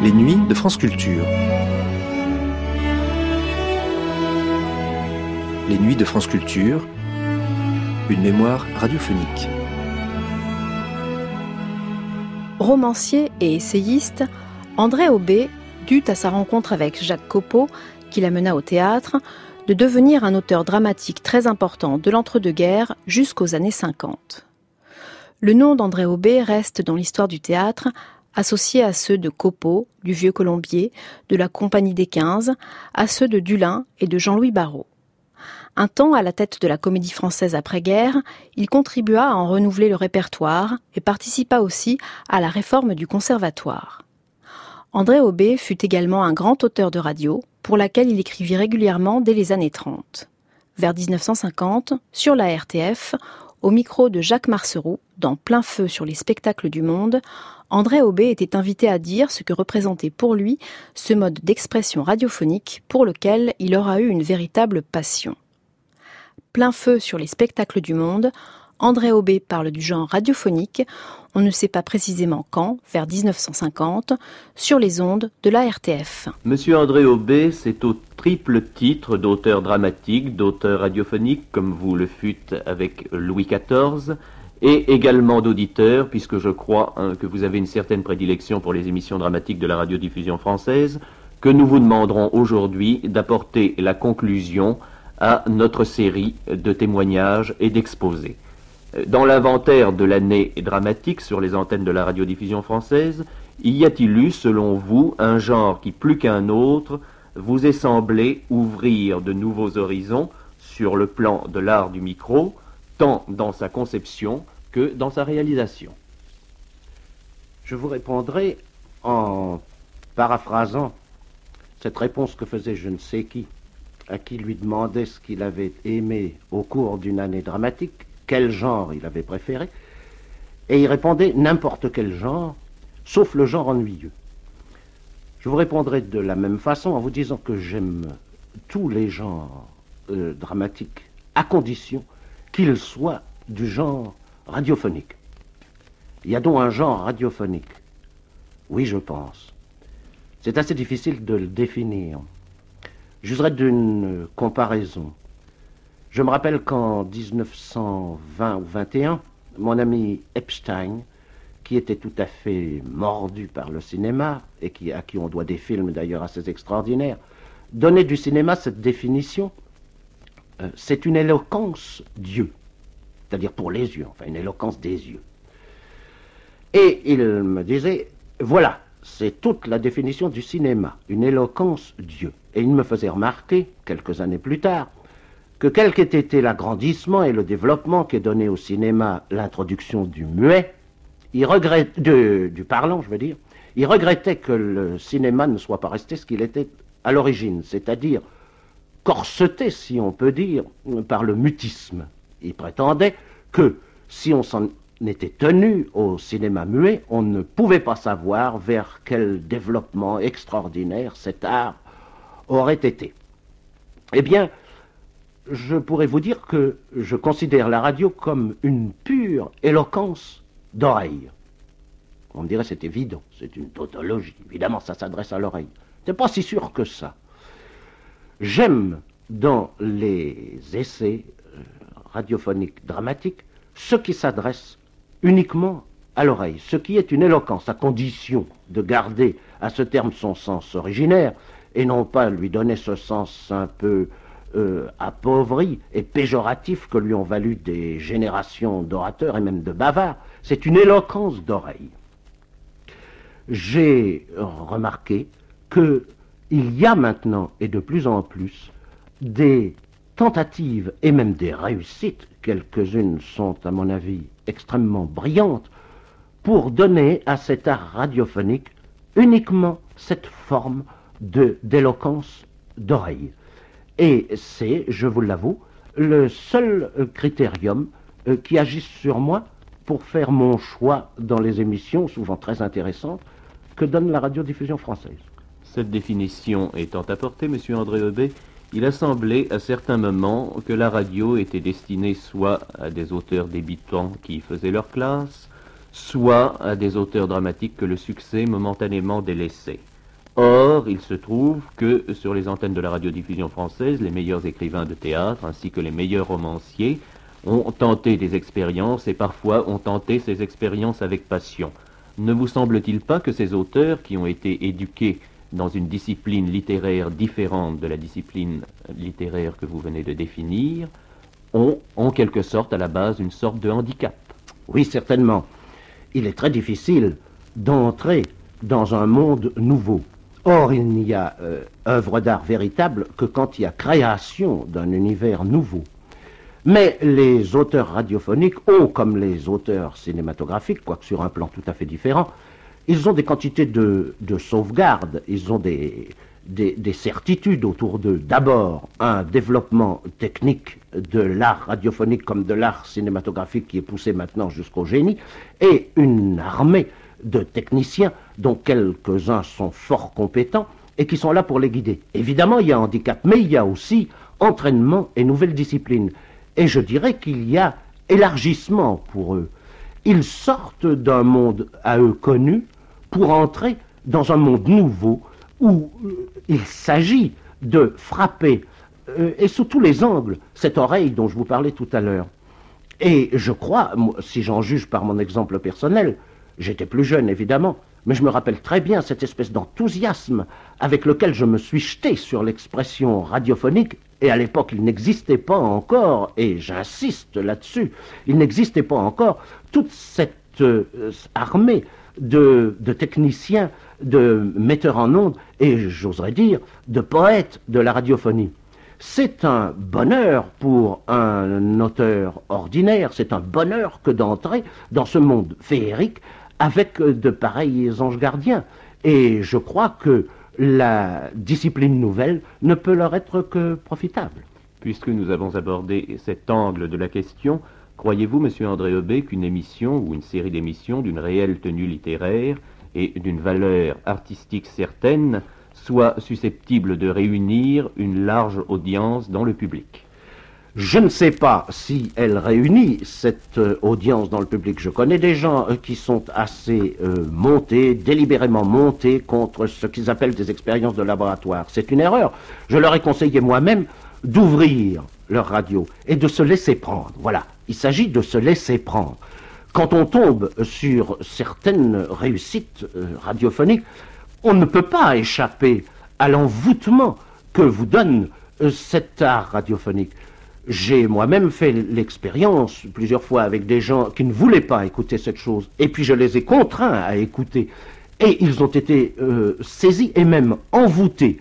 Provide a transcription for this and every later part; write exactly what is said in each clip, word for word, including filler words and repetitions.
Les nuits de France Culture. Les nuits de France Culture, une mémoire radiophonique. Romancier et essayiste, André Aubé dut à sa rencontre avec Jacques Copeau, qui l'amena au théâtre, de devenir un auteur dramatique très important de l'entre-deux-guerres jusqu'aux années cinquante. Le nom d'André Aubé reste dans l'histoire du théâtre associé à ceux de Copeau, du Vieux Colombier, de la Compagnie des Quinze, à ceux de Dulin et de Jean-Louis Barrault. Un temps à la tête de la Comédie Française après-guerre, il contribua à en renouveler le répertoire et participa aussi à la réforme du conservatoire. André Aubé fut également un grand auteur de radio, pour laquelle il écrivit régulièrement dès les années trente. Vers dix-neuf cent cinquante, sur la R T F, au micro de Jacques Marceroux, dans Plein Feu sur les spectacles du monde, André Aubé était invité à dire ce que représentait pour lui ce mode d'expression radiophonique pour lequel il aura eu une véritable passion. Plein Feu sur les spectacles du monde, André Aubé parle du genre radiophonique, on ne sait pas précisément quand, vers dix-neuf cent cinquante, sur les ondes de la R T F. Monsieur André Aubé, c'est au triple titre d'auteur dramatique, d'auteur radiophonique, comme vous le fûtes avec Louis quatorze, et également d'auditeur, puisque je crois hein, que vous avez une certaine prédilection pour les émissions dramatiques de la radiodiffusion française, que nous vous demanderons aujourd'hui d'apporter la conclusion à notre série de témoignages et d'exposés. Dans l'inventaire de l'année dramatique sur les antennes de la radiodiffusion française, y a-t-il eu, selon vous, un genre qui, plus qu'un autre, vous est semblé ouvrir de nouveaux horizons sur le plan de l'art du micro, tant dans sa conception que dans sa réalisation? Je vous répondrai en paraphrasant cette réponse que faisait je ne sais qui, à qui lui demandait ce qu'il avait aimé au cours d'une année dramatique, quel genre il avait préféré, et il répondait n'importe quel genre, sauf le genre ennuyeux. Je vous répondrai de la même façon en vous disant que j'aime tous les genres euh, dramatiques, à condition qu'ils soient du genre radiophonique. Il y a donc un genre radiophonique. Oui, je pense. C'est assez difficile de le définir. J'userai d'une comparaison. Je me rappelle qu'en dix-neuf cent vingt ou vingt et un, mon ami Epstein, qui était tout à fait mordu par le cinéma, et qui, à qui on doit des films d'ailleurs assez extraordinaires, donnait du cinéma cette définition. Euh, c'est une éloquence d'yeux, c'est-à-dire pour les yeux, enfin une éloquence des yeux. Et il me disait, voilà, c'est toute la définition du cinéma, une éloquence d'yeux. Et il me faisait remarquer, quelques années plus tard, que quel qu'ait été l'agrandissement et le développement qu'ait donné au cinéma l'introduction du muet, il regrette, de, du parlant, je veux dire, il regrettait que le cinéma ne soit pas resté ce qu'il était à l'origine, c'est-à-dire corseté, si on peut dire, par le mutisme. Il prétendait que si on s'en était tenu au cinéma muet, on ne pouvait pas savoir vers quel développement extraordinaire cet art aurait été. Eh bien, je pourrais vous dire que je considère la radio comme une pure éloquence d'oreille. On me dirait c'est évident, c'est une tautologie. Évidemment, ça s'adresse à l'oreille. C'est pas si sûr que ça. J'aime dans les essais euh, radiophoniques dramatiques ce qui s'adresse uniquement à l'oreille, ce qui est une éloquence, à condition de garder à ce terme son sens originaire et non pas lui donner ce sens un peu Euh, appauvri et péjoratif que lui ont valu des générations d'orateurs et même de bavards. C'est une éloquence d'oreille. J'ai remarqué qu'il y a maintenant, et de plus en plus, des tentatives et même des réussites, quelques-unes sont à mon avis extrêmement brillantes, pour donner à cet art radiophonique uniquement cette forme de, d'éloquence d'oreille. Et c'est, je vous l'avoue, le seul euh, critérium euh, qui agisse sur moi pour faire mon choix dans les émissions, souvent très intéressantes, que donne la radiodiffusion française. Cette définition étant apportée, monsieur André Aubé, il a semblé à certains moments que la radio était destinée soit à des auteurs débutants qui faisaient leur classe, soit à des auteurs dramatiques que le succès momentanément délaissait. Or, il se trouve que sur les antennes de la radiodiffusion française, les meilleurs écrivains de théâtre ainsi que les meilleurs romanciers ont tenté des expériences et parfois ont tenté ces expériences avec passion. Ne vous semble-t-il pas que ces auteurs qui ont été éduqués dans une discipline littéraire différente de la discipline littéraire que vous venez de définir ont en quelque sorte à la base une sorte de handicap? Oui, certainement. Il est très difficile d'entrer dans un monde nouveau. Or, il n'y a euh, œuvre d'art véritable que quand il y a création d'un univers nouveau. Mais les auteurs radiophoniques ont, comme les auteurs cinématographiques, quoique sur un plan tout à fait différent, ils ont des quantités de, de sauvegarde, ils ont des, des, des certitudes autour d'eux. D'abord, un développement technique de l'art radiophonique comme de l'art cinématographique qui est poussé maintenant jusqu'au génie, et une armée de techniciens dont quelques-uns sont fort compétents et qui sont là pour les guider. Évidemment, il y a handicap, mais il y a aussi entraînement et nouvelles disciplines. Et je dirais qu'il y a élargissement pour eux. Ils sortent d'un monde à eux connu pour entrer dans un monde nouveau où euh, il s'agit de frapper, euh, et sous tous les angles, cette oreille dont je vous parlais tout à l'heure. Et je crois, moi, si j'en juge par mon exemple personnel, j'étais plus jeune évidemment, mais je me rappelle très bien cette espèce d'enthousiasme avec lequel je me suis jeté sur l'expression radiophonique. Et à l'époque, il n'existait pas encore, et j'insiste là-dessus, il n'existait pas encore toute cette euh, armée de, de techniciens, de metteurs en ondes, et j'oserais dire, de poètes de la radiophonie. C'est un bonheur pour un auteur ordinaire, c'est un bonheur que d'entrer dans ce monde féerique avec de pareils anges gardiens. Et je crois que la discipline nouvelle ne peut leur être que profitable. Puisque nous avons abordé cet angle de la question, croyez-vous, monsieur André Aubé, qu'une émission ou une série d'émissions d'une réelle tenue littéraire et d'une valeur artistique certaine soit susceptible de réunir une large audience dans le public? Je ne sais pas si elle réunit cette euh, audience dans le public. Je connais des gens euh, qui sont assez euh, montés, délibérément montés contre ce qu'ils appellent des expériences de laboratoire. C'est une erreur. Je leur ai conseillé moi-même d'ouvrir leur radio et de se laisser prendre. Voilà, il s'agit de se laisser prendre. Quand on tombe sur certaines réussites euh, radiophoniques, on ne peut pas échapper à l'envoûtement que vous donne euh, cet art radiophonique. J'ai moi-même fait l'expérience plusieurs fois avec des gens qui ne voulaient pas écouter cette chose, et puis je les ai contraints à écouter, et ils ont été euh, saisis et même envoûtés.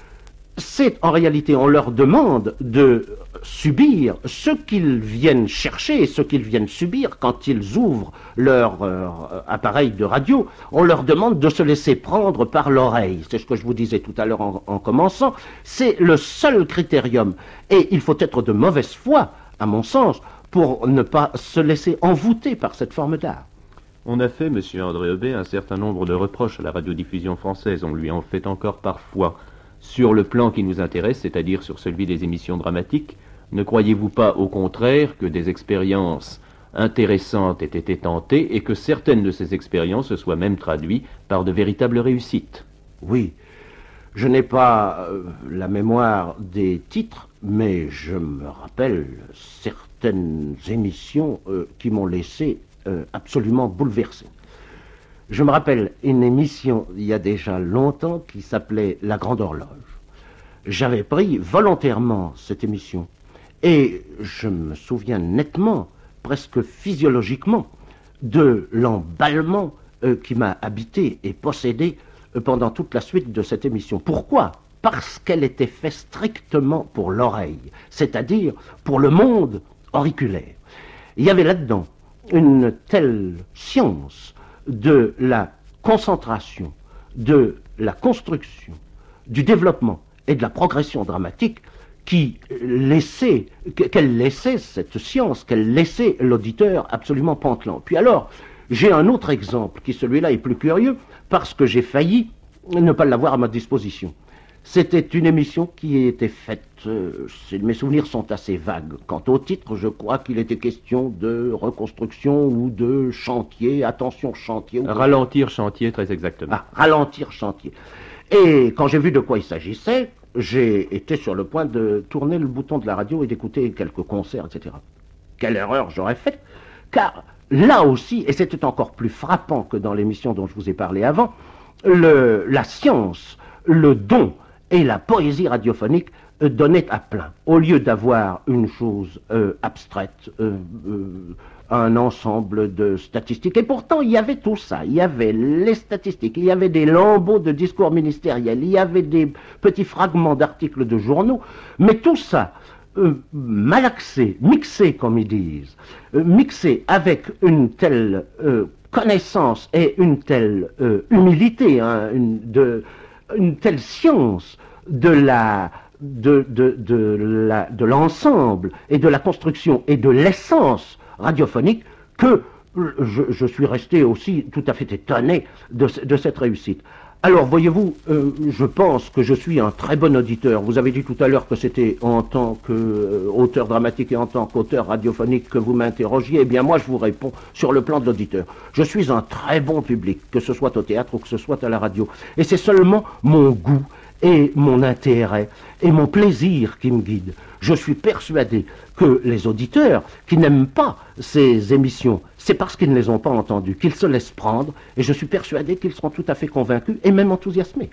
C'est en réalité, on leur demande de subir ce qu'ils viennent chercher et ce qu'ils viennent subir quand ils ouvrent leur euh, appareil de radio. On leur demande de se laisser prendre par l'oreille. C'est ce que je vous disais tout à l'heure en, en commençant. C'est le seul critérium. Et il faut être de mauvaise foi, à mon sens, pour ne pas se laisser envoûter par cette forme d'art. On a fait, monsieur André Aubé, un certain nombre de reproches à la radiodiffusion française. On lui en fait encore parfois. Sur le plan qui nous intéresse, c'est-à-dire sur celui des émissions dramatiques, ne croyez-vous pas, au contraire, que des expériences intéressantes aient été tentées et que certaines de ces expériences se soient même traduites par de véritables réussites? Oui, je n'ai pas euh, la mémoire des titres, mais je me rappelle certaines émissions euh, qui m'ont laissé euh, absolument bouleversé. Je me rappelle une émission, il y a déjà longtemps, qui s'appelait La Grande Horloge. J'avais pris volontairement cette émission. Et je me souviens nettement, presque physiologiquement, de l'emballement euh, qui m'a habité et possédé euh, pendant toute la suite de cette émission. Pourquoi ? Parce qu'elle était faite strictement pour l'oreille, c'est-à-dire pour le monde auriculaire. Il y avait là-dedans une telle science de la concentration, de la construction, du développement et de la progression dramatique qui laissait, qu'elle laissait cette science, qu'elle laissait l'auditeur absolument pantelant. Puis alors, j'ai un autre exemple qui, celui-là, est plus curieux, parce que j'ai failli ne pas l'avoir à ma disposition. C'était une émission qui était faite, euh, mes souvenirs sont assez vagues. Quant au titre, je crois qu'il était question de reconstruction ou de chantier, attention chantier. Ou ralentir chantier, très exactement. Ah, ralentir chantier. Et quand j'ai vu de quoi il s'agissait, j'ai été sur le point de tourner le bouton de la radio et d'écouter quelques concerts, et cetera. Quelle erreur j'aurais faite, car là aussi, et c'était encore plus frappant que dans l'émission dont je vous ai parlé avant, le, la science, le don et la poésie radiophonique euh, donnaient à plein. Au lieu d'avoir une chose euh, abstraite, euh, euh, un ensemble de statistiques. Et pourtant, il y avait tout ça. Il y avait les statistiques, il y avait des lambeaux de discours ministériels, il y avait des petits fragments d'articles de journaux, mais tout ça, euh, malaxé, mixé, comme ils disent, euh, mixé avec une telle euh, connaissance et une telle euh, humilité, hein, une, de, une telle science de la... de, de, de, la, de l'ensemble et de la construction et de l'essence radiophonique que je, je suis resté aussi tout à fait étonné de, de cette réussite. Alors, voyez-vous, euh, je pense que je suis un très bon auditeur. Vous avez dit tout à l'heure que c'était en tant qu'auteur dramatique et en tant qu'auteur radiophonique que vous m'interrogiez. Eh bien, moi, je vous réponds sur le plan de l'auditeur. Je suis un très bon public, que ce soit au théâtre ou que ce soit à la radio. Et c'est seulement mon goût et mon intérêt et mon plaisir qui me guident. Je suis persuadé que les auditeurs qui n'aiment pas ces émissions, c'est parce qu'ils ne les ont pas entendues, qu'ils se laissent prendre, et je suis persuadé qu'ils seront tout à fait convaincus et même enthousiasmés.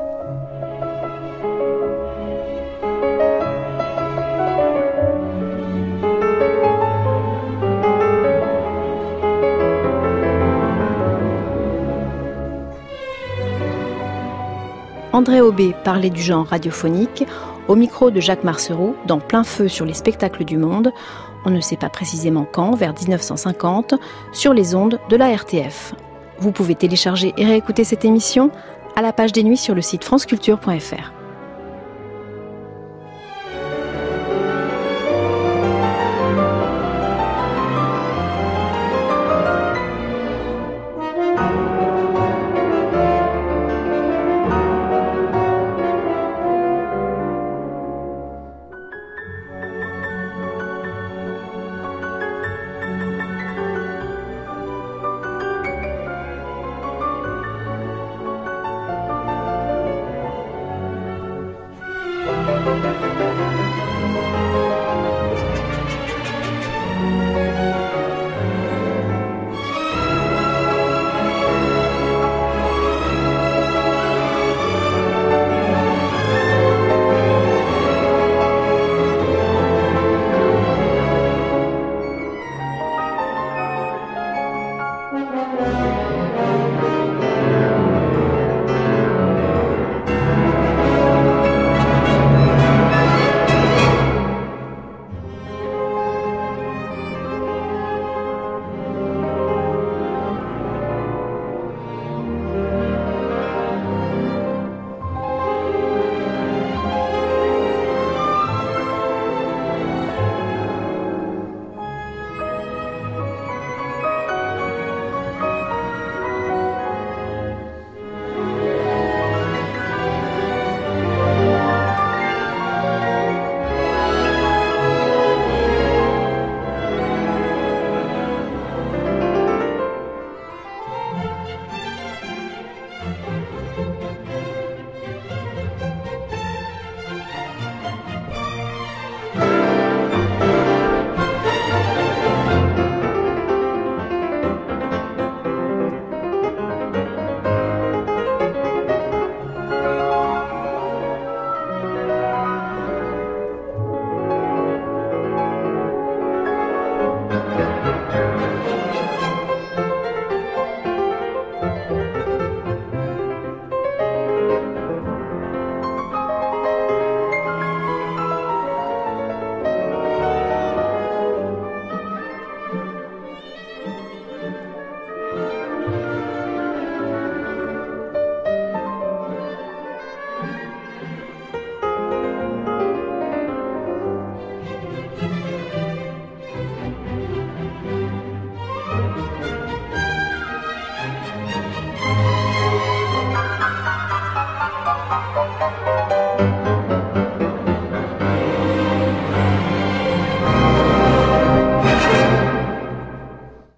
André Aubé parlait du genre radiophonique au micro de Jacques Marcereau dans Plein Feu sur les spectacles du monde, on ne sait pas précisément quand, vers dix-neuf cent cinquante, sur les ondes de la R T F. Vous pouvez télécharger et réécouter cette émission à la page des nuits sur le site franceculture point f r.